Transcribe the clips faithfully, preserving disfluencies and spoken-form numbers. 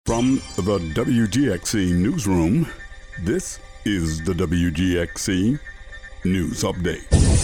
From the W G X C Newsroom, this is the W G X C News Update.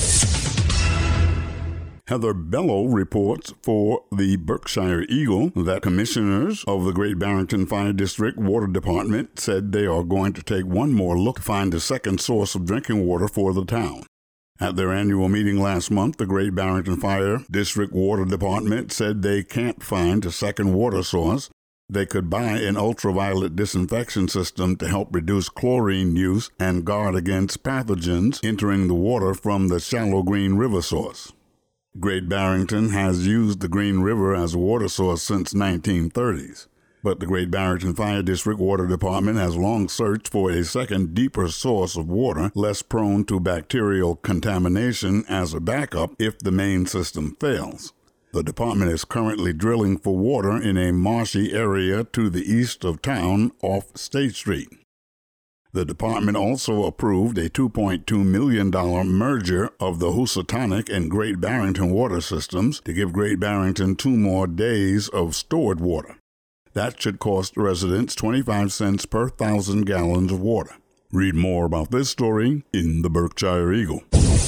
Heather Bello reports for the Berkshire Eagle that commissioners of the Great Barrington Fire District Water Department said they are going to take one more look to find a second source of drinking water for the town. At their annual meeting last month, the Great Barrington Fire District Water Department said they can't find a second water source. They could buy an ultraviolet disinfection system to help reduce chlorine use and guard against pathogens entering the water from the shallow Green River source. Great Barrington has used the Green River as a water source since nineteen thirties, but the Great Barrington Fire District Water Department has long searched for a second, deeper source of water less prone to bacterial contamination as a backup if the main system fails. The department is currently drilling for water in a marshy area to the east of town off State Street. The department also approved a two point two million dollars merger of the Housatonic and Great Barrington water systems to give Great Barrington two more days of stored water. That should cost residents twenty-five cents per thousand gallons of water. Read more about this story in the Berkshire Eagle.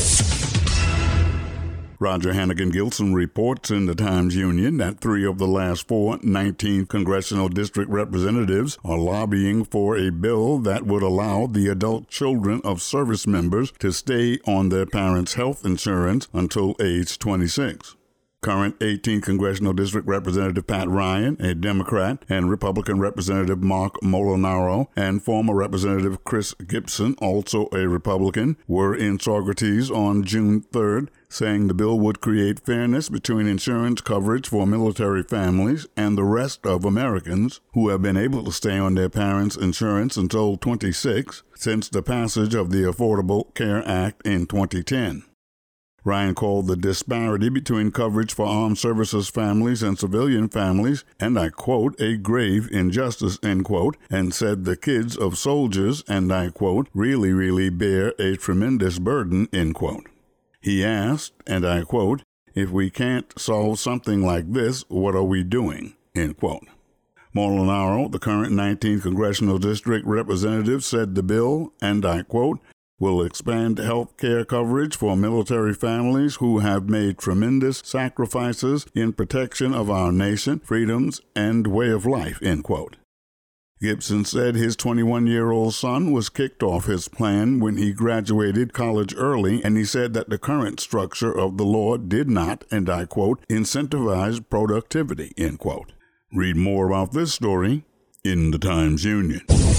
Roger Hannigan Gilson reports in the Times-Union that three of the last four nineteenth Congressional District representatives are lobbying for a bill that would allow the adult children of service members to stay on their parents' health insurance until age twenty-six. Current eighteenth Congressional District Representative Pat Ryan, a Democrat, and Republican Representative Mark Molinaro and former Representative Chris Gibson, also a Republican, were in Saugerties on June third, saying the bill would create fairness between insurance coverage for military families and the rest of Americans who have been able to stay on their parents' insurance until twenty-six since the passage of the Affordable Care Act in twenty ten. Ryan called the disparity between coverage for armed services families and civilian families, and I quote, a grave injustice, end quote, and said the kids of soldiers, and I quote, really, really bear a tremendous burden, end quote. He asked, and I quote, if we can't solve something like this, what are we doing, end quote. Molinaro, the current nineteenth Congressional District representative, said the bill, and I quote, will expand health care coverage for military families who have made tremendous sacrifices in protection of our nation, freedoms, and way of life, end quote. Gibson said his twenty-one-year-old son was kicked off his plan when he graduated college early, and he said that the current structure of the law did not, and I quote, incentivize productivity, end quote. Read more about this story in the Times-Union.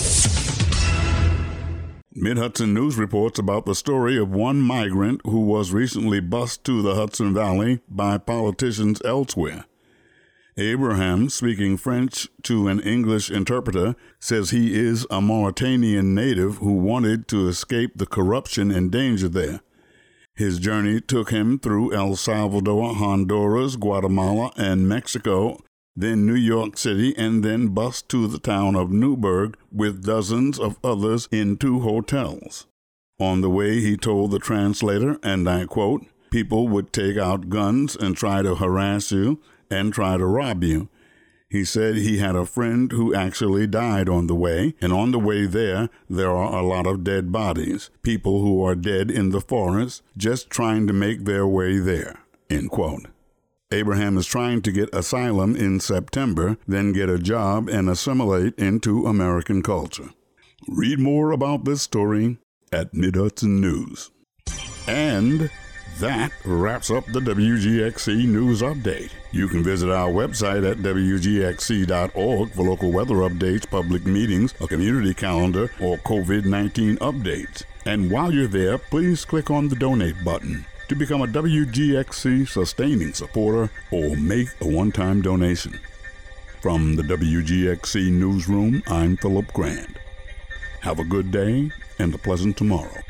Mid-Hudson News reports about the story of one migrant who was recently bused to the Hudson Valley by politicians elsewhere. Abraham, speaking French to an English interpreter, says he is a Mauritanian native who wanted to escape the corruption and danger there. His journey took him through El Salvador, Honduras, Guatemala, and Mexico, then New York City, and then bused to the town of Newburgh with dozens of others in two hotels. On the way, he told the translator, and I quote, people would take out guns and try to harass you and try to rob you. He said he had a friend who actually died on the way, and on the way there, there are a lot of dead bodies, people who are dead in the forest, just trying to make their way there, end quote. Abraham is trying to get asylum in September, then get a job and assimilate into American culture. Read more about this story at Mid-Hudson News. And that wraps up the W G X C News Update. You can visit our website at W G X C dot org for local weather updates, public meetings, a community calendar, or COVID nineteen updates. And while you're there, please click on the donate button to become a W G X C sustaining supporter or make a one-time donation. From the W G X C Newsroom, I'm Philip Grant. Have a good day and a pleasant tomorrow.